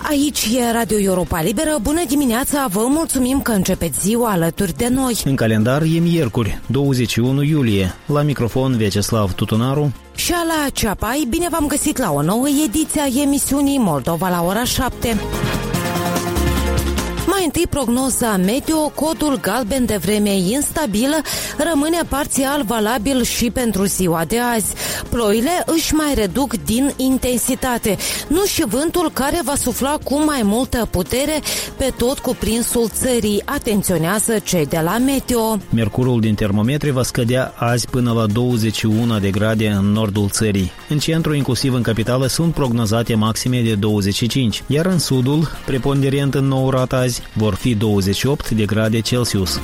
Aici e Radio Europa Liberă. Bună dimineața, vă mulțumim că începeți ziua alături de noi. În calendar e miercuri, 21 iulie. La microfon Vyacheslav Tutunaru și ala Ceapai. Bine v-am găsit la o nouă ediție a emisiunii Moldova la ora 7. Mai întâi prognoza meteo. Codul galben de vreme instabilă rămâne parțial valabil și pentru ziua de azi. Ploile își mai reduc din intensitate, nu și vântul care va sufla cu mai multă putere pe tot cuprinsul țării, atenționează cei de la meteo. Mercurul din termometri va scădea azi până la 21 de grade în nordul țării. În centru, inclusiv în capitală, sunt prognozate maxime de 25, iar în sudul, preponderent în Nourat azi, vor fi 28 de grade Celsius.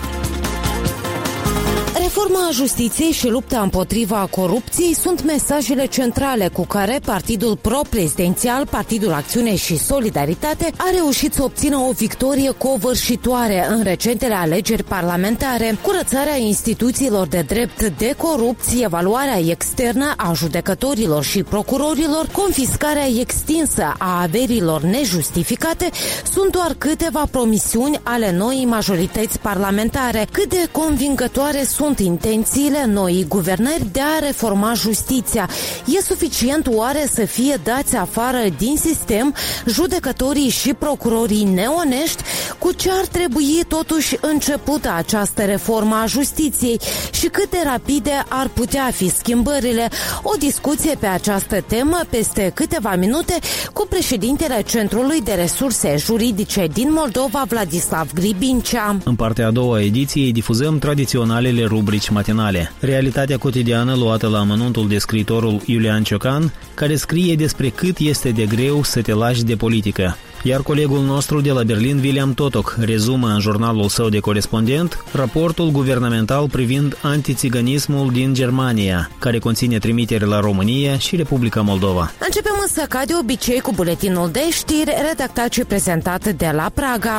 Reforma justiției și lupta împotriva corupției sunt mesajele centrale cu care partidul pro-prezidențial, Partidul Acțiune și Solidaritate, a reușit să obțină o victorie covârșitoare în recentele alegeri parlamentare. Curățarea instituțiilor de drept de corupție, evaluarea externă a judecătorilor și procurorilor, confiscarea extinsă a averilor nejustificate sunt doar câteva promisiuni ale noii majorități parlamentare. Cât de convingătoare sunt intențiile noii guvernări de a reforma justiția? E suficient oare să fie dați afară din sistem judecătorii și procurorii neonești? Cu ce ar trebui totuși începută această reformă a justiției și cât de rapide ar putea fi schimbările? O discuție pe această temă peste câteva minute cu președintele Centrului de Resurse Juridice din Moldova, Vladislav Gribincea. În partea a doua a ediției difuzăm tradiționalele rubrici matinale. Realitatea cotidiană luată la amănuntul de scriitorul Iulian Ciocan, care scrie despre cât este de greu să te lași de politică. Iar colegul nostru de la Berlin, William Totok, rezumă în jurnalul său de corespondent raportul guvernamental privind antițiganismul din Germania, care conține trimitere la România și Republica Moldova. Începem însă ca de obicei cu buletinul de știri redactat și prezentat de la Praga.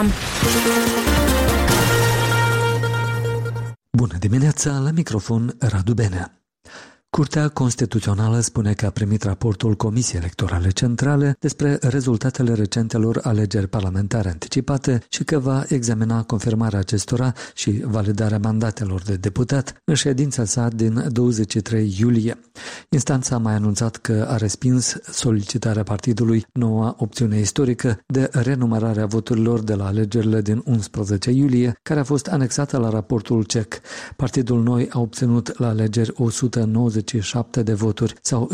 Bună dimineața, la microfon Radu Benea. Curtea Constituțională spune că a primit raportul Comisiei Electorale Centrale despre rezultatele recentelor alegeri parlamentare anticipate și că va examina confirmarea acestora și validarea mandatelor de deputat în ședința sa din 23 iulie. Instanța a mai anunțat că a respins solicitarea partidului Noua Opțiune Istorică de renumărare a voturilor de la alegerile din 11 iulie, care a fost anexată la raportul CEC. Partidul Noi a obținut la alegeri 197 de voturi sau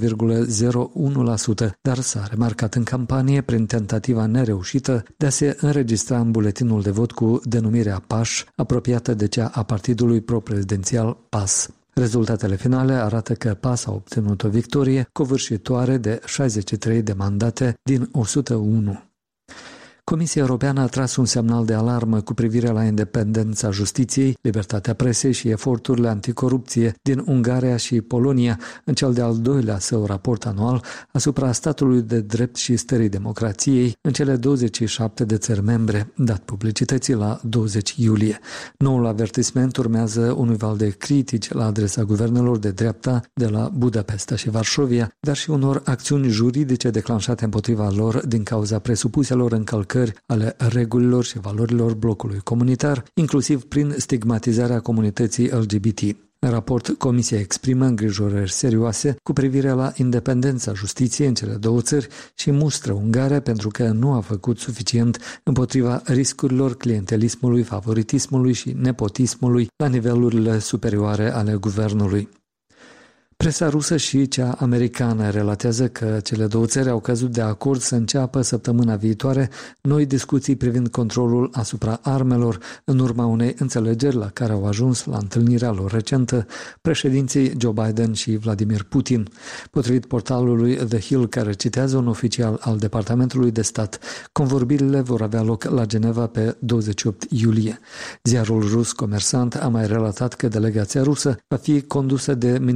0,01%, dar s-a remarcat în campanie prin tentativa nereușită de a se înregistra în buletinul de vot cu denumirea PAș, apropiată de cea a partidului pro-prezidențial PAS. Rezultatele finale arată că PAS a obținut o victorie covârșitoare de 63 de mandate din 101. Comisia Europeană a tras un semnal de alarmă cu privire la independența justiției, libertatea presei și eforturile anticorupție din Ungaria și Polonia în cel de-al doilea său raport anual asupra statului de drept și stării democrației în cele 27 de țări membre, dat publicității la 20 iulie. Noul avertisment urmează unui val de critici la adresa guvernelor de dreapta de la Budapesta și Varșovia, dar și unor acțiuni juridice declanșate împotriva lor din cauza presupuselor încălcări ale regulilor și valorilor blocului comunitar, inclusiv prin stigmatizarea comunității LGBT. În raport, Comisia exprimă îngrijorări serioase cu privire la independența justiției în cele două țări și mustră Ungaria pentru că nu a făcut suficient împotriva riscurilor clientelismului, favoritismului și nepotismului la nivelurile superioare ale guvernului. Presa rusă și cea americană relatează că cele două țări au căzut de acord să înceapă săptămâna viitoare noi discuții privind controlul asupra armelor în urma unei înțelegeri la care au ajuns la întâlnirea lor recentă președinții Joe Biden și Vladimir Putin. Potrivit portalului The Hill, care citează un oficial al Departamentului de Stat, convorbirile vor avea loc la Geneva pe 28 iulie. Ziarul rus Comersant a mai relatat că delegația rusă va fi condusă de ministrul adjunct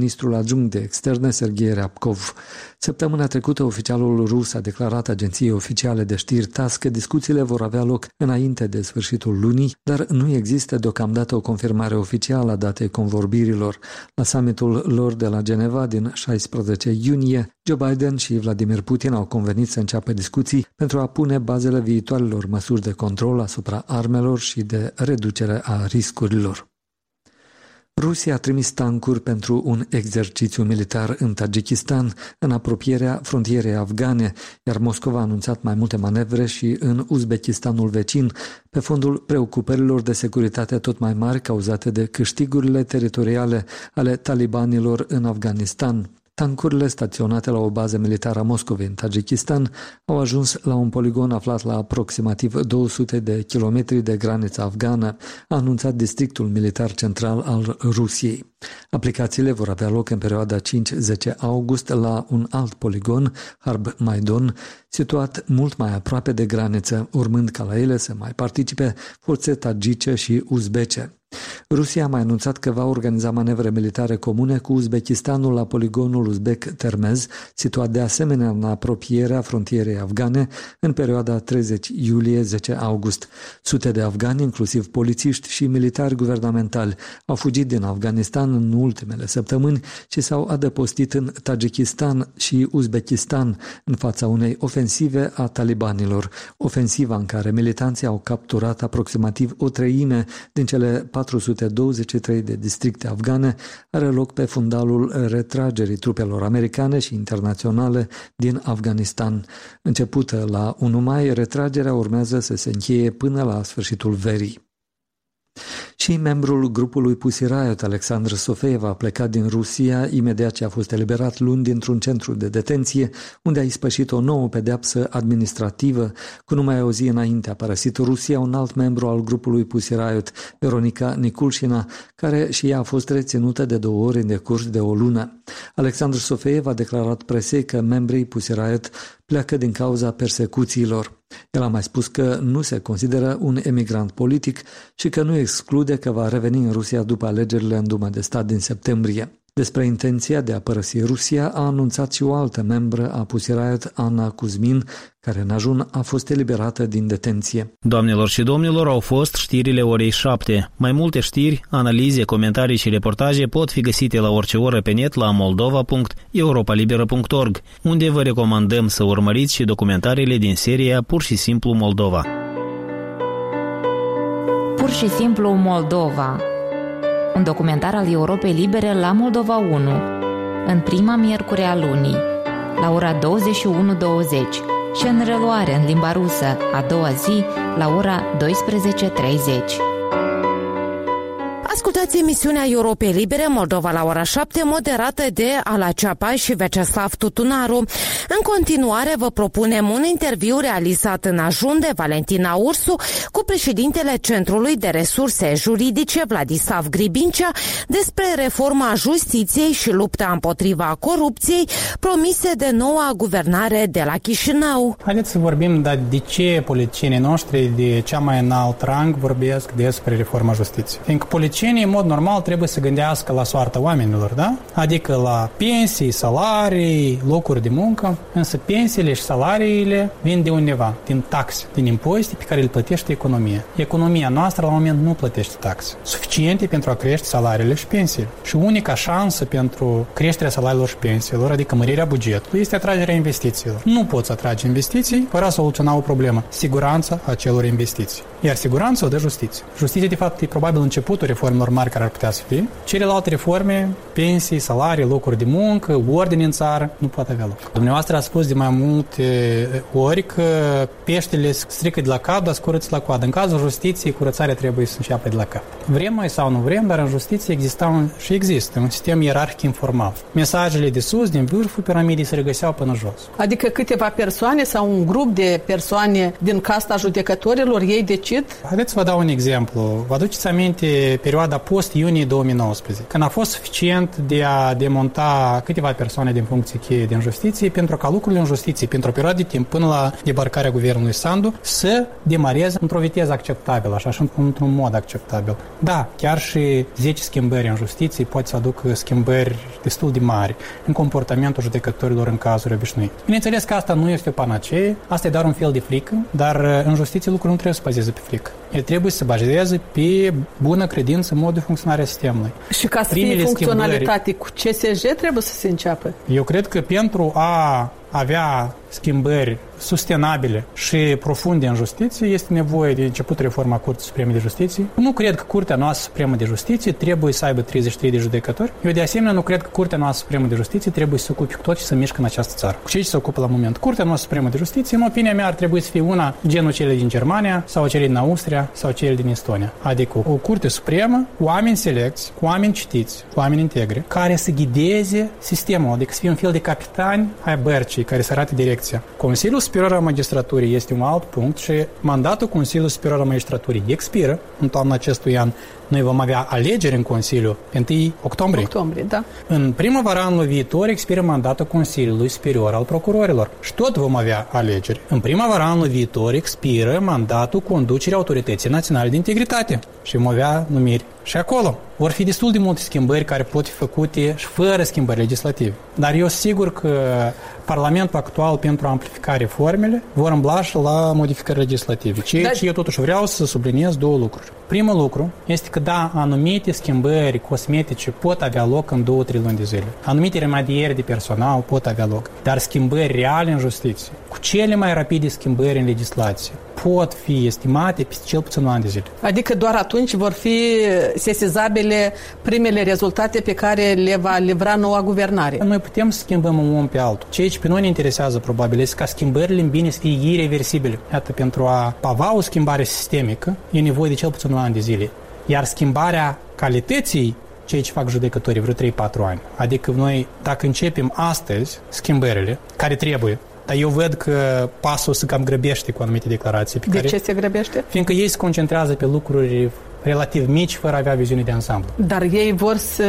adjunct de externe Serghei Ryabkov. Săptămâna trecută, oficialul rus a declarat agenției oficiale de știri TASS că discuțiile vor avea loc înainte de sfârșitul lunii, dar nu există deocamdată o confirmare oficială a datei convorbirilor. La summitul lor de la Geneva din 16 iunie, Joe Biden și Vladimir Putin au convenit să înceapă discuții pentru a pune bazele viitoarelor măsuri de control asupra armelor și de reducere a riscurilor. Rusia a trimis tancuri pentru un exercițiu militar în Tajikistan, în apropierea frontierei afgane, iar Moscova a anunțat mai multe manevre și în Uzbekistanul vecin, pe fondul preocupărilor de securitate tot mai mari cauzate de câștigurile teritoriale ale talibanilor în Afganistan. Tancurile staționate la o bază militară a Moscovei în Tajikistan au ajuns la un poligon aflat la aproximativ 200 de kilometri de granița afgană, a anunțat districtul militar central al Rusiei. Aplicațiile vor avea loc în perioada 5-10 august la un alt poligon, Harb Maidon, situat mult mai aproape de graniță, urmând ca la ele să mai participe forțe tagice și uzbece. Rusia a mai anunțat că va organiza manevre militare comune cu Uzbekistanul la poligonul uzbek Termez, situat de asemenea în apropierea frontierei afgane, în perioada 30 iulie-10 august. Sute de afgani, inclusiv polițiști și militari guvernamentali, au fugit din Afganistan în ultimele săptămâni și s-au adăpostit în Tajikistan și Uzbekistan în fața unei ofensive a talibanilor, ofensiva în care militanții au capturat aproximativ o treime din cele 423 de districte afgane, are loc pe fundalul retragerii trupelor americane și internaționale din Afganistan. Începută la 1 mai, retragerea urmează să se încheie până la sfârșitul verii. Și membrul grupului Pussy Riot, Alexandru Sofeev, a plecat din Rusia imediat ce a fost eliberat luni dintr-un centru de detenție, unde a ispășit o nouă pedeapsă administrativă. Cu numai o zi înainte a părăsit Rusia un alt membru al grupului Pussy Riot, Veronica Nikulshina, care și ea a fost reținută de 2 ori în decurs de o lună. Alexandru Sofeev a declarat presei că membrii Pussy Riot pleacă din cauza persecuțiilor. El a mai spus că nu se consideră un emigrant politic și că nu exclude că va reveni în Rusia după alegerile în Duma de stat din septembrie. Despre intenția de a părăsi Rusia a anunțat și o altă membră a Pussy Riot, Anna Kuzmin, care în ajun a fost eliberată din detenție. Doamnelor și domnilor, au fost știrile orei 7. Mai multe știri, analize, comentarii și reportaje pot fi găsite la orice oră pe net la moldova.europalibera.org, unde vă recomandăm să urmăriți și documentariile din seria Pur și simplu Moldova. Pur și simplu Moldova. Un documentar al Europei Libere la Moldova 1, în prima miercuri a lunii, la ora 21:20 și în reluare în limba rusă a doua zi la ora 12:30. Ascultați emisiunea Europei Libere Moldova la ora 7, moderată de Ala Ceapa și Veceslav Tutunaru. În continuare vă propunem un interviu realizat în ajun de Valentina Ursu cu președintele Centrului de Resurse Juridice Vladislav Gribincea despre reforma justiției și lupta împotriva corupției promise de noua guvernare de la Chișinău. Haideți să vorbim de ce politicienii noștri de cea mai înalt rang vorbesc despre reforma justiției. Fiindcă politicienii în mod normal trebuie să gândească la soarta oamenilor, da? Adică la pensii, salarii, locuri de muncă, însă pensiile și salariile vin de undeva, din taxe, din impozite pe care le plătește economia. Economia noastră la moment nu plătește taxe suficiente pentru a crește salariile și pensiile. Și unica șansă pentru creșterea salariilor și pensiilor, adică mărirea bugetului, este atragerea investițiilor. Nu poți atrage investiții fără a soluționa o problemă, siguranța acelor investiții. Iar siguranța o dă justiție. Justiția, de fapt, e probabil începutul reformelor mari care ar putea să fie. Celelalte reforme, pensii, salarii, locuri de muncă, ordine în țară, nu poate avea loc. Dumneavoastră a spus de mai multe ori că peștele strică de la cap, dar curăță la coadă. În cazul justiției, curățarea trebuie să înceapă de la cap. Vrem noi sau nu vrem, dar în justiție există un sistem ierarhic informal. Mesajele de sus, din vârful piramidei, se regăseau până jos. Adică câteva persoane sau un grup de persoane din casta judecătorilor, ei decid? Haideți să vă dau un exemplu. Vă aduceți aminte perioada perioada post-iunie 2019, când a fost suficient de a demonta câteva persoane din funcții cheie din justiție pentru ca lucrurile în justiție, pentru o perioadă de timp până la debarcarea guvernului Sandu, să demareze într-o viteză acceptabilă, așa și într-un mod acceptabil. Da, chiar și 10 schimbări în justiție poate să aducă schimbări destul de mari în comportamentul judecătorilor în cazuri obișnuite. Bineînțeles că asta nu este o panacee, asta e doar un fel de frică, dar în justiție lucrurile nu trebuie să bazeze pe frică. El trebuie să se bazeze pe bună credință în modul de funcționare a sistemului. Și ca să fie funcționalitate cu CSJ trebuie să se înceapă? Eu cred că pentru a avea schimbări sustenabile și profunde în justiție, este nevoie de început reforma Curții Supreme de Justiție. Nu cred că Curtea noastră Supremă de Justiție trebuie să aibă 33 de judecători. Eu de asemenea nu cred că Curtea noastră Supremă de Justiție trebuie să se ocupe cu tot ce se mișcă în această țară. Cu ce se ocupă la moment? Curtea noastră Supremă de Justiție, în opinia mea, ar trebui să fie una genul cele din Germania sau cele din Austria sau cele din Estonia. Adică o Curte Supremă, oameni selecți, oameni citiți, oameni integri, care să ghideze sistemul, adică să fie un fel de capitani ai bărcii care să arate direcția. Consiliul Superior al Magistraturii este un alt punct și mandatul Consiliului Superior al Magistraturii expiră în toamna acestui an. Noi vom avea alegeri în Consiliu pe 1 octombrie. Da. În primăvara anului viitor expiră mandatul Consiliului Superior al Procurorilor și tot vom avea alegeri. În primăvara anului viitor expiră mandatul conducerii Autorității Naționale de Integritate și vom avea numiri și acolo. Vor fi destul de multe schimbări care pot fi făcute și fără schimbări legislative. Dar eu sigur că Parlamentul actual, pentru a amplifica reformele, vor îmbla și la modificări legislative. Ce eu totuși vreau să subliniez două lucruri. Primul lucru este că da, anumite schimbări cosmetice pot avea loc în 2-3 luni de zile. Anumite remedieri de personal pot avea loc. Dar schimbări reale în justiție, cu cele mai rapide schimbări în legislație, pot fi estimate pe cel puțin un an de zile. Adică doar atunci vor fi sesizabile primele rezultate pe care le va livra noua guvernare. Noi putem să schimbăm un om pe altul. Ceea ce pe noi ne interesează probabil este ca schimbările în bine să fie ireversibile. Iată, pentru a avea o schimbare sistemică e nevoie de cel puțin un an de zile. Iar schimbarea calității, ceea ce fac judecătorii vreo 3-4 ani. Adică noi, dacă începem astăzi schimbările care trebuie, dar eu văd că pasul se cam grăbește cu anumite declarații. De ce se grăbește? Fiindcă ei se concentrează pe lucruri relativ mici, fără a avea viziune de ansamblu. Dar ei vor să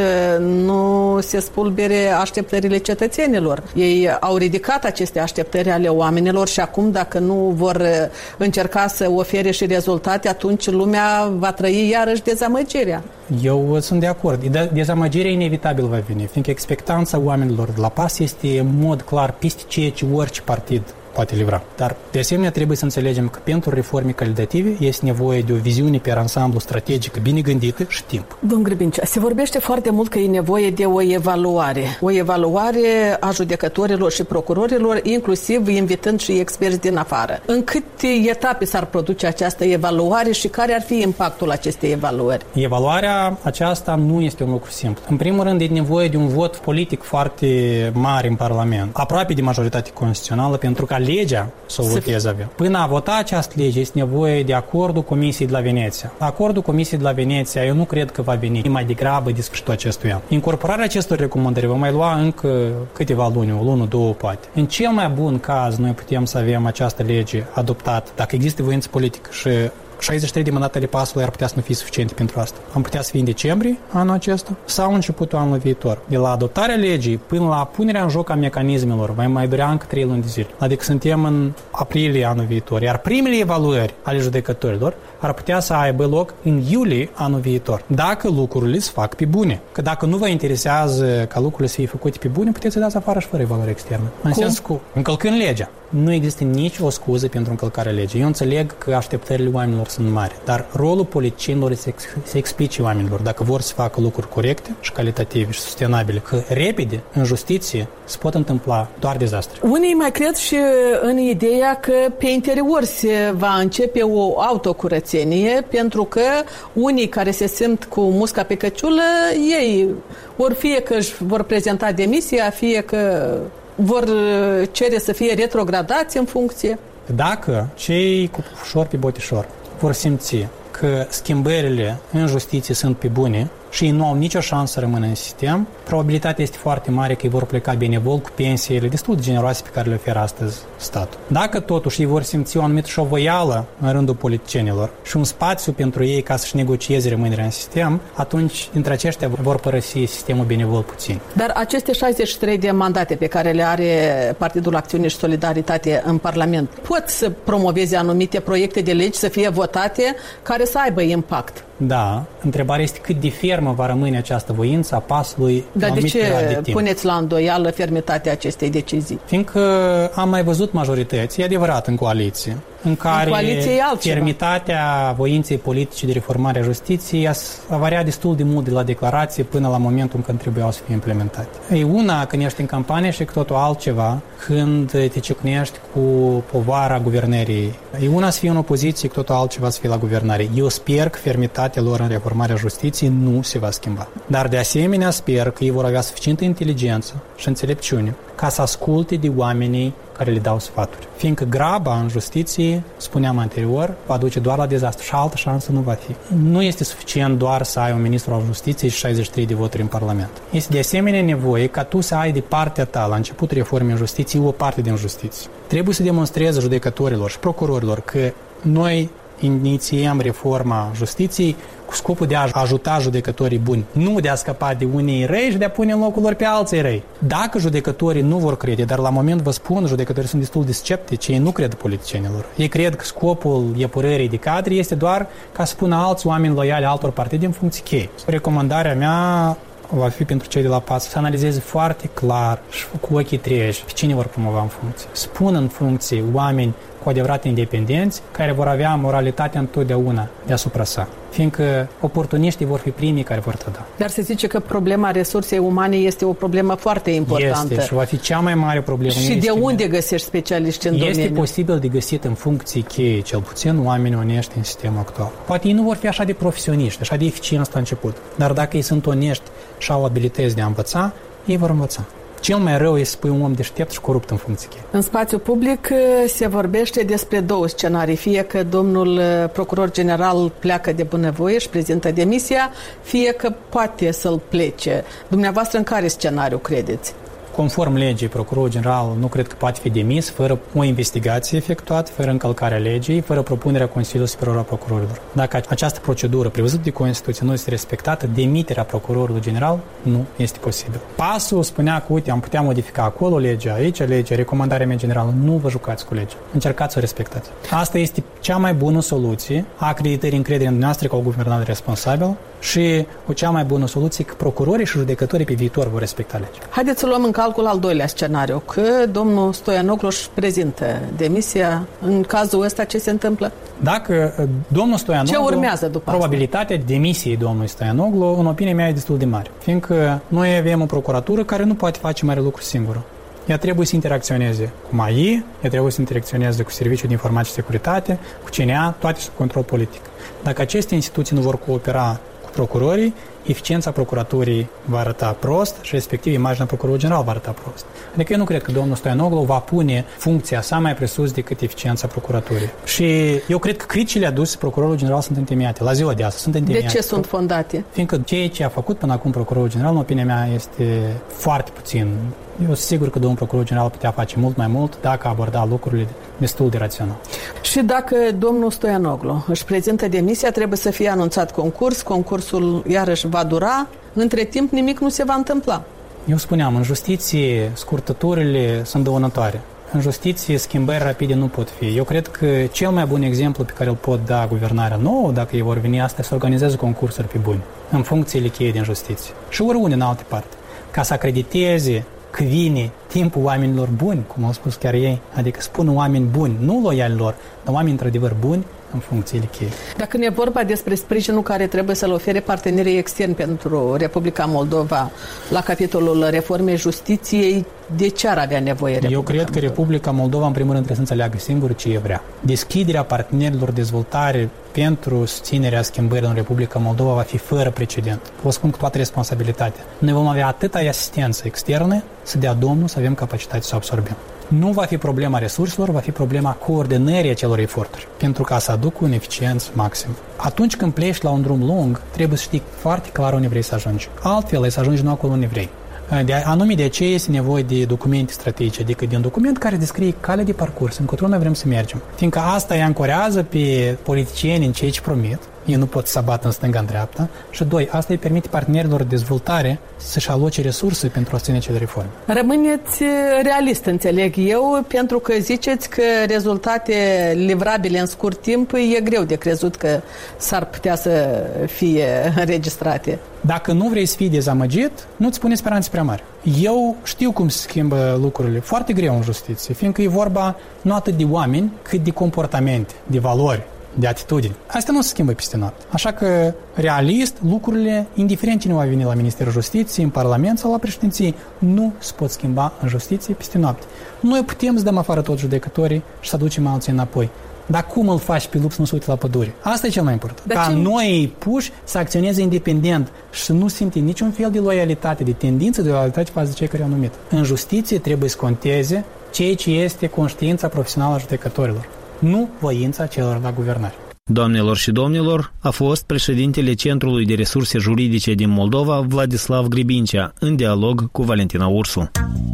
nu se spulbere așteptările cetățenilor. Ei au ridicat aceste așteptări ale oamenilor și acum, dacă nu vor încerca să ofere și rezultate, atunci lumea va trăi iarăși dezamăgirea. Eu sunt de acord. Dezamăgirea inevitabil va veni, fiindcă expectanța oamenilor de la PAS este în mod clar peste ceea ce orice partid poate livra. Dar, de asemenea, trebuie să înțelegem că pentru reforme calitative este nevoie de o viziune pe ansamblu strategică bine gândită și timp. Domnul Grbincea, se vorbește foarte mult că e nevoie de o evaluare. O evaluare a judecătorilor și procurorilor, inclusiv invitând și experți din afară. În câte etape s-ar produce această evaluare și care ar fi impactul acestei evaluări? Evaluarea aceasta nu este un lucru simplu. În primul rând, e nevoie de un vot politic foarte mare în Parlament, aproape de majoritate constituțională, pentru ca legea să o voteze avea. Până a vota această lege este nevoie de acordul Comisiei de la Veneția. Acordul Comisiei de la Veneția eu nu cred că va veni mai degrabă de sfârșitul acestui an. Incorporarea acestor recomandări va mai lua încă câteva luni, o lună, două poate. În cel mai bun caz noi putem să avem această lege adoptată, dacă există voință politică și 63 de mandatele PAS-ului ar putea să nu fie suficiente pentru asta. Am putea să fie în decembrie anul acesta sau începutul anului viitor. De la adoptarea legii până la punerea în joc a mecanismelor va mai durea încă 3 luni de zile. Adică suntem în aprilie anul viitor. Iar primele evaluări ale judecătorilor ar putea să aibă loc în iulie anul viitor. Dacă lucrurile se fac pe bune. Că dacă nu vă interesează ca lucrurile să fie făcute pe bune, puteți să dați afară și fără evaluare externă. În sens cu încălcând legea. Nu există nici o scuză pentru încălcarea legii. Eu înțeleg că așteptările oamenilor sunt mari, dar rolul politicienilor este să explice oamenilor dacă vor să facă lucruri corecte și calitative și sustenabile, că repede, în justiție, se pot întâmpla doar dezastre. Unii mai cred și în ideea că pe interior se va începe o autocurățenie, pentru că unii care se simt cu musca pe căciulă, ei ori fie că își vor prezenta demisia, fie că vor cere să fie retrogradați în funcție. Dacă cei cu ușor pe botișor vor simți că schimbările în justiție sunt pe bune, și ei nu au nicio șansă să rămână în sistem, probabilitatea este foarte mare că ei vor pleca benevol cu pensiile destul de generoase pe care le oferă astăzi statul. Dacă totuși ei vor simți o anumită șovăială în rândul politicienilor și un spațiu pentru ei ca să-și negocieze rămânerea în sistem, atunci dintre aceștia vor părăsi sistemul benevol puțin. Dar aceste 63 de mandate pe care le are Partidul Acțiune și Solidaritate în Parlament pot să promoveze anumite proiecte de legi să fie votate care să aibă impact. Da, întrebarea este cât de fermă va rămâne această voință a PAS-ului. Dar de ce puneți la îndoială fermitatea acestei decizii? Fiindcă am mai văzut majorități, e adevărat, în coaliție, în care fermitatea voinței politice de reformare a justiției a variat destul de mult de la declarație până la momentul în când trebuiau să fie implementate. E una când ești în campanie și cu totul altceva când te ciocnești cu povara guvernării. E una să fie în opoziție, cu totul altceva să fie la guvernare. Eu sper că fermitatea lor în reformarea justiției nu se va schimba. Dar de asemenea sper că ei vor avea suficientă inteligență și înțelepciune ca să asculte de oamenii care le dau sfaturi. Fiindcă graba în justiție, spuneam anterior, va duce doar la dezastru și altă șansă nu va fi. Nu este suficient doar să ai un ministru al justiției și 63 de voturi în Parlament. Este de asemenea nevoie ca tu să ai de partea ta, la începutul reformei justiției, o parte din justiție. Trebuie să demonstreze judecătorilor și procurorilor că noi inițiem reforma justiției cu scopul de a ajuta judecătorii buni, nu de a scăpa de unii răi și de a pune în locul lor pe alții răi. Dacă judecătorii nu vor crede, dar la moment vă spun, judecătorii sunt destul de sceptici, ei nu cred politicienilor. Ei cred că scopul epurării de cadre este doar ca să pună alți oameni loiali altor partide în funcții cheie. Recomandarea mea va fi pentru cei de la PAS să analizeze foarte clar și cu ochii treji pe cine vor promova în funcție. Spun în funcție oameni cu adevărat independenți care vor avea moralitatea întotdeauna deasupra sa. Fiindcă oportuniștii vor fi primii care vor trăda. Dar se zice că problema resursei umane este o problemă foarte importantă. Este și va fi cea mai mare problemă. Și de unde găsești specialiști în domeniu? Este posibil de găsit în funcții cheie, cel puțin oameni onești în sistemul actual. Poate ei nu vor fi așa de profesioniști, așa de eficienți la început. Dar dacă ei sunt onești și au abilități de a învăța, ei vor învăța. Cel mai rău este să pui un om deștept și corupt în funcție cheie. În spațiu public se vorbește despre două scenarii. Fie că domnul procuror general pleacă de bunăvoie și prezintă demisia, fie că poate să-l plece. Dumneavoastră în care scenariu credeți? Conform legii, procurorul general nu cred că poate fi demis fără o investigație efectuată, fără încălcarea legii, fără propunerea Consiliului Superior al Procurorilor. Dacă această procedură prevăzută de Constituție nu este respectată, demiterea procurorului general nu este posibil. PAS-ul spunea că, uite, am putea modifica acolo legea, aici legea, recomandarea mea generală, nu vă jucați cu legea. Încercați să o respectați. Asta este cea mai bună soluție a acreditării încrederii în noastră ca o guvernare responsabil și o cea mai bună soluție că procurorii și judecătorii pe viitor vor respecta legea. Haideți să luăm în calcul al doilea scenariu, că domnul Stoianoglu își prezintă demisia. În cazul ăsta ce se întâmplă? Dacă domnul Stoianoglu, ce urmează după probabilitatea demisiei domnului Stoianoglu, în opinia mea, e destul de mare. Fiindcă noi avem o procuratură care nu poate face mare lucru singură. Ea trebuie să interacționeze cu MAI, ea trebuie să interacționeze cu Serviciul de Informație și Securitate, cu CNA, toate sub control politic. Dacă aceste instituții nu vor coopera cu procurorii, eficiența procuraturii va arăta prost și respectiv imaginea procurorului general va arăta prost. Adică eu nu cred că domnul Stoianoglu va pune funcția sa mai presus decât eficiența procuraturii. Și eu cred că criticile aduse procurorul general sunt întemeiate. La ziua de astăzi sunt întemeiate. De ce sunt fondate? Fiindcă ceea ce a făcut până acum procurorul general, în opinia mea, este foarte puțin. Eu sunt sigur că domnul procuror general putea face mult mai mult dacă aborda lucrurile destul de rațional. Și dacă domnul Stoianoglu își prezintă demisia, trebuie să fie anunțat concurs, concursul iarăși va dura, între timp nimic nu se va întâmpla. Eu spuneam, în justiție scurtăturile sunt dăunătoare. În justiție schimbări rapide nu pot fi. Eu cred că cel mai bun exemplu pe care îl pot da guvernarea nouă, dacă ei vor veni asta, să organizeze concursuri pe buni, în funcțiile cheie din justiție. Și oriunde în alte parte, ca să acrediteze că vine timpul oamenilor buni, cum au spus chiar ei, adică spun oameni buni, nu loiali lor, dar oameni într-adevăr buni în funcțiile cheie. Dacă ne e vorba despre sprijinul care trebuie să-l ofere partenerii externi pentru Republica Moldova la capitolul reformei justiției, de ce ar avea nevoie Republica Eu cred că Republica Moldova, în primul rând, trebuie să înțeleagă singur ce vrea. Deschiderea partenerilor de dezvoltare pentru susținerea schimbărilor în Republica Moldova va fi fără precedent. Vă spun cu toată responsabilitatea. Noi vom avea atâta asistență externă să dea Domnul să avem capacitate să o absorbim. Nu va fi problema resurselor, va fi problema coordonării acelor eforturi, pentru ca să aducă un eficiență maxim. Atunci când pleci la un drum lung, trebuie să știi foarte clar unde vrei să ajungi. Altfel, ai să ajungi nu acolo unde vrei. Anume de aceea este nevoie de documente strategice, adică de un document care descrie calea de parcurs, încotro noi vrem să mergem. Fiindcă asta îi ancorează pe politicieni în ceea ce promit, ei nu pot să bată în stânga în dreapta, și doi, asta îi permite partenerilor de dezvoltare să-și aloce resurse pentru a ține acele reforme. Rămâneți realist, înțeleg eu, pentru că ziceți că rezultate livrabile în scurt timp e greu de crezut că s-ar putea să fie înregistrate. Dacă nu vrei să fii dezamăgit, nu-ți pune speranțe prea mari. Eu știu cum se schimbă lucrurile foarte greu în justiție, fiindcă e vorba nu atât de oameni, cât de comportamente, de valori, de atitudini. Asta nu se schimbă peste noapte. Așa că, realist, lucrurile, indiferent cine va veni la Ministerul Justiției, în Parlament sau la președinție, nu se pot schimba în justiție peste noapte. Noi putem să dăm afară toți judecătorii și să aducem alții înapoi. Dar cum îl faci pe lup să nu se uite la pădure? Asta e cel mai important. Ca noi puși să acționeze independent și să nu simte niciun fel de loialitate, de tendință de loialitate față de cei care au numit. În justiție trebuie să conteze ceea ce este conștiința profesională a judecătorilor, nu voința celor la guvernare. Doamnelor și domnilor, a fost președintele Centrului de Resurse Juridice din Moldova, Vladislav Gribincea, în dialog cu Valentina Ursu.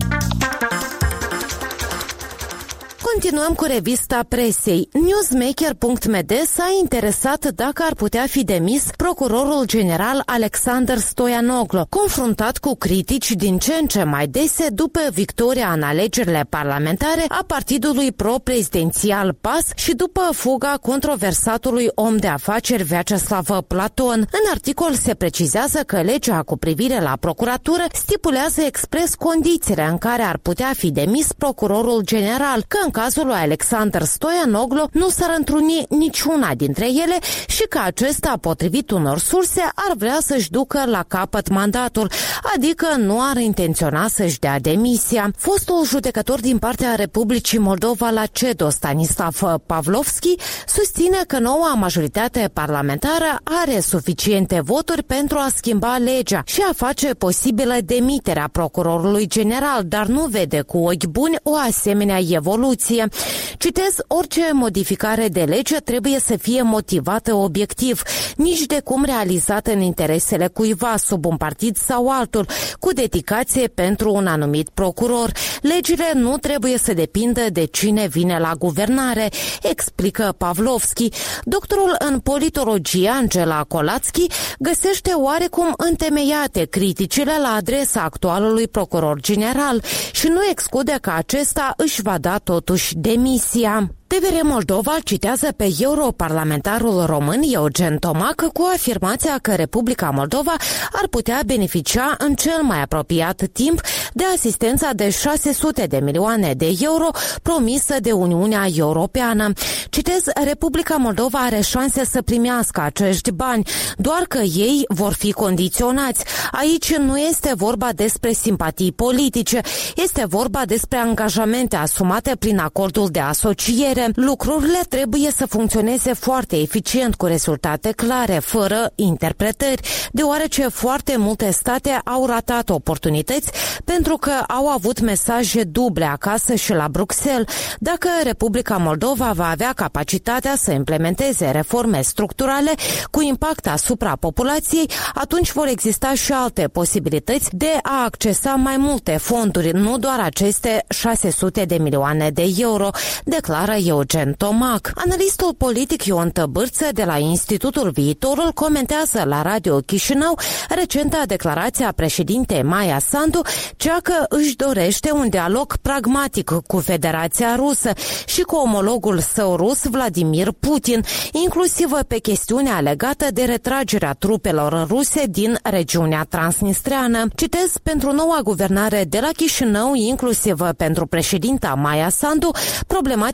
Continuăm cu revista presei. Newsmaker.md s-a interesat dacă ar putea fi demis procurorul general Alexander Stoianoglo, confruntat cu critici din ce în ce mai dese după victoria în alegerile parlamentare a partidului pro-prezidențial PAS și după fuga controversatului om de afaceri Vyacheslav Platon. În articol se precizează că legea cu privire la procuratură stipulează expres condițiile în care ar putea fi demis procurorul general, că în cazul lui Alexander Stoianoglo nu s-ar întruni niciuna dintre ele și că acesta, potrivit unor surse, ar vrea să-și ducă la capăt mandatul, adică nu ar intenționa să-și dea demisia. Fostul judecător din partea Republicii Moldova la CEDO, Stanislav Pavlovski, susține că noua majoritate parlamentară are suficiente voturi pentru a schimba legea și a face posibilă demiterea procurorului general, dar nu vede cu ochi buni o asemenea evoluție. Citez, orice modificare de lege trebuie să fie motivată obiectiv, nici de cum realizată în interesele cuiva sub un partid sau altul, cu dedicație pentru un anumit procuror. Legile nu trebuie să depindă de cine vine la guvernare, explică Pavlovski. Doctorul în politologie, Angela Kolatski, găsește oarecum întemeiate criticile la adresa actualului procuror general și nu exclude că acesta își va da totuși demisia. TVR Moldova citează pe europarlamentarul român Eugen Tomac cu afirmația că Republica Moldova ar putea beneficia în cel mai apropiat timp de asistența de 600 de milioane de euro promisă de Uniunea Europeană. Citez, Republica Moldova are șanse să primească acești bani, doar că ei vor fi condiționați. Aici nu este vorba despre simpatii politice, este vorba despre angajamente asumate prin acordul de asociere. Lucrurile trebuie să funcționeze foarte eficient, cu rezultate clare, fără interpretări, deoarece foarte multe state au ratat oportunități pentru că au avut mesaje duble acasă și la Bruxelles. Dacă Republica Moldova va avea capacitatea să implementeze reforme structurale cu impact asupra populației, atunci vor exista și alte posibilități de a accesa mai multe fonduri, nu doar aceste 600 de milioane de euro, declară Eugen Tomac. Analistul politic Ion Tăbârță de la Institutul Viitorul comentează la Radio Chișinău recenta declarație a președintei Maia Sandu, cea că își dorește un dialog pragmatic cu Federația Rusă și cu omologul său rus Vladimir Putin, inclusiv pe chestiunea legată de retragerea trupelor ruse din regiunea transnistreană. Citez, pentru noua guvernare de la Chișinău, inclusiv pentru președinta Maia Sandu, problematica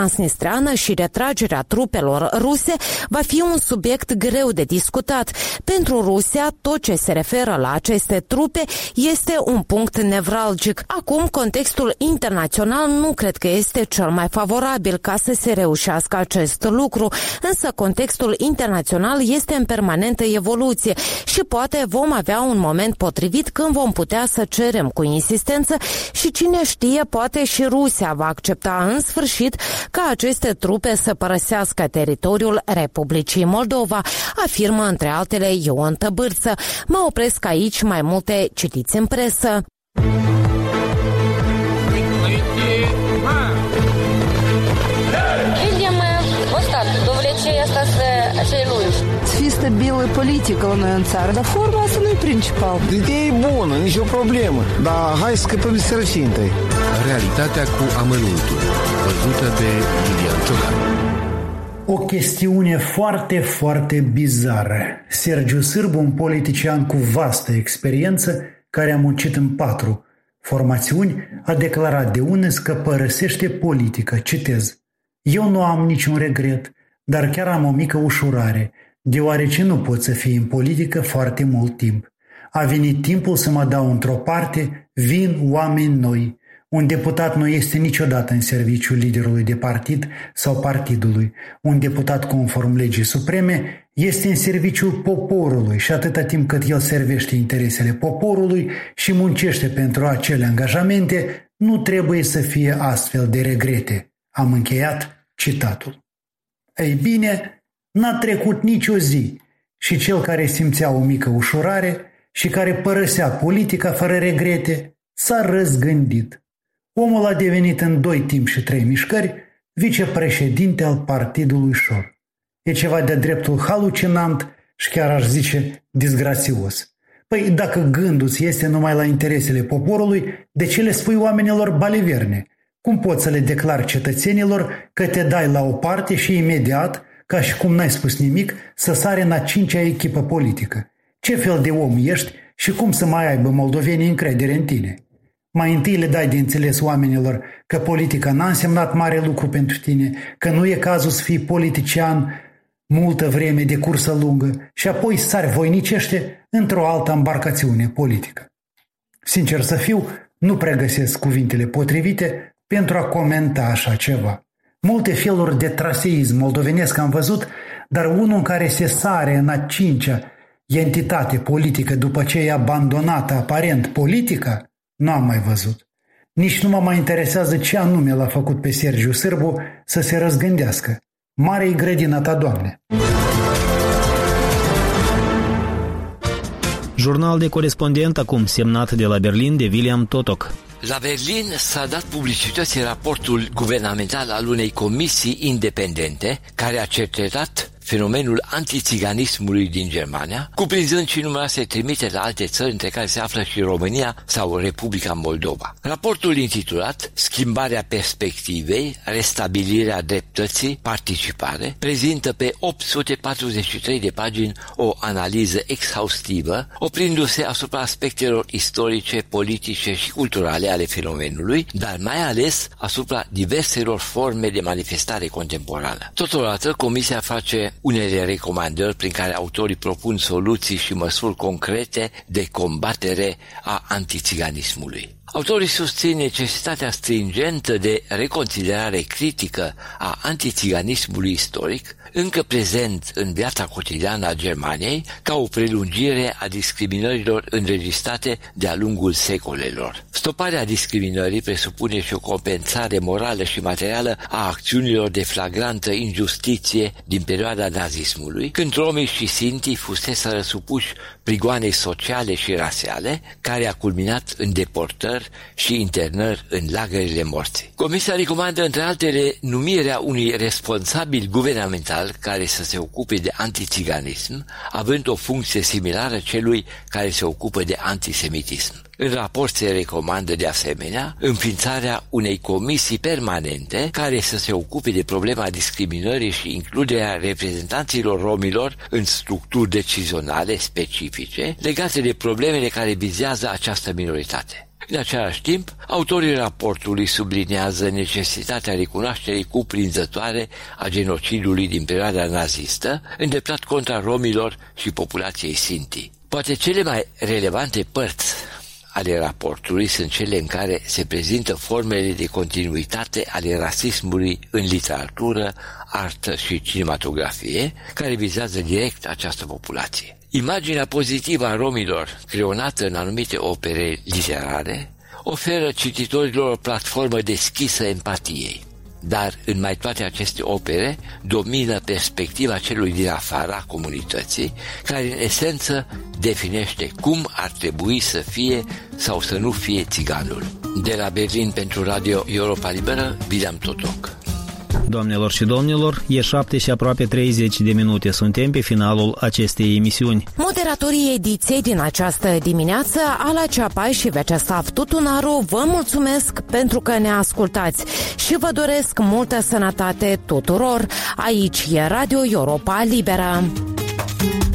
transnistreană și retragerea trupelor ruse va fi un subiect greu de discutat. Pentru Rusia, tot ce se referă la aceste trupe este un punct nevralgic. Acum, contextul internațional nu cred că este cel mai favorabil ca să se reușească acest lucru, însă contextul internațional este în permanentă evoluție și poate vom avea un moment potrivit când vom putea să cerem cu insistență și cine știe, poate și Rusia va accepta în sfârșit ca aceste trupe să părăsească teritoriul Republicii Moldova, afirmă între altele Ion Tăbârță. Mă opresc aici, mai multe citiți în presă. Să fie stabilă politică la noi în țară, dar forma asta nu e principal. Ideea e bună, nicio problemă, dar hai să scăpăm de sărăcie întâi. Realitatea cu amănuntul, văzută de Iulian Ciocan. O chestiune foarte, foarte bizară. Sergiu Sârbu, un politician cu vastă experiență, care a muncit în 4 formațiuni, a declarat de unăs că părăsește politica. Citez: eu nu am niciun regret, dar chiar am o mică ușurare, deoarece nu pot să fii în politică foarte mult timp. A venit timpul să mă dau într-o parte, vin oameni noi. Un deputat nu este niciodată în serviciul liderului de partid sau partidului. Un deputat, conform legii supreme, este în serviciul poporului și atâta timp cât el servește interesele poporului și muncește pentru acele angajamente, nu trebuie să fie astfel de regrete. Am încheiat citatul. Ei bine, n-a trecut nicio zi și cel care simțea o mică ușurare și care părăsea politica fără regrete s-a răzgândit. Omul a devenit în 2 timp și 3 mișcări vicepreședinte al Partidului Șor. E ceva de-a dreptul halucinant și chiar aș zice disgrațios. Păi dacă gândul este numai la interesele poporului, de ce le spui oamenilor baliverne? Cum poți să le declari cetățenilor că te dai la o parte și imediat, ca și cum n-ai spus nimic, să sare în a 5-a echipă politică? Ce fel de om ești și cum să mai aibă moldovenii încredere în tine? Mai întâi le dai de înțeles oamenilor că politica n-a însemnat mare lucru pentru tine, că nu e cazul să fii politician multă vreme de cursă lungă și apoi sari voinicește într-o altă embarcațiune politică. Sincer să fiu, nu prea găsesc cuvintele potrivite pentru a comenta așa ceva. Multe feluri de traseism moldovenesc am văzut, dar unul în care se sare în a 5-a entitate politică după ce e abandonată aparent politica, nu am mai văzut. Nici nu mă mai interesează ce anume l-a făcut pe Sergiu Sârbu să se răzgândească. Mare-i grădina ta, Doamne! Jurnal de corespondent acum semnat de la Berlin de William Totok. La Berlin s-a dat publicității raportul guvernamental al unei comisii independente care a cercetat fenomenul antițiganismului din Germania, cuprinzând și numeroase trimiteri la alte țări, între care se află și România sau Republica Moldova. Raportul intitulat Schimbarea perspectivei, restabilirea dreptății, participare, prezintă pe 843 de pagini o analiză exhaustivă, oprindu-se asupra aspectelor istorice, politice și culturale ale fenomenului, dar mai ales asupra diverselor forme de manifestare contemporană. Totodată, Comisia face unele recomandări prin care autorii propun soluții și măsuri concrete de combatere a antițiganismului. Autorii susțin necesitatea stringentă de reconsiderare critică a antițiganismului istoric, încă prezent în viața cotidiană a Germaniei, ca o prelungire a discriminărilor înregistrate de-a lungul secolelor. Stoparea discriminării presupune și o compensare morală și materială a acțiunilor de flagrantă injustiție din perioada nazismului, când romii și sintii fuseseră supuși prigoanei sociale și rasiale, care a culminat în deportări și internări în lagările morții. Comisia recomandă, între altele, numirea unui responsabil guvernamental care să se ocupe de antițiganism, având o funcție similară celui care se ocupă de antisemitism. În raport se recomandă de asemenea înființarea unei comisii permanente care să se ocupe de problema discriminării și includerea reprezentanților romilor în structuri decizionale specifice legate de problemele care vizează această minoritate. În același timp, autorii raportului subliniază necesitatea recunoașterii cuprinzătoare a genocidului din perioada nazistă, îndreptat contra romilor și populației Sinti. Poate cele mai relevante părți ale raportului sunt cele în care se prezintă formele de continuitate ale rasismului în literatură, artă și cinematografie, care vizează direct această populație. Imaginea pozitivă a romilor, creionată în anumite opere literare, oferă cititorilor o platformă deschisă empatiei. Dar în mai toate aceste opere domină perspectiva celui din afara comunității, care în esență definește cum ar trebui să fie sau să nu fie țiganul. De la Berlin pentru Radio Europa Liberă, William Totoc. Doamnelor și domnilor, e 7 și aproape 30 de minute. Suntem pe finalul acestei emisiuni. Moderatorii ediției din această dimineață, Ala Ceapai și Veceslav Tutunaru, vă mulțumesc pentru că ne ascultați și vă doresc multă sănătate tuturor. Aici e Radio Europa Liberă.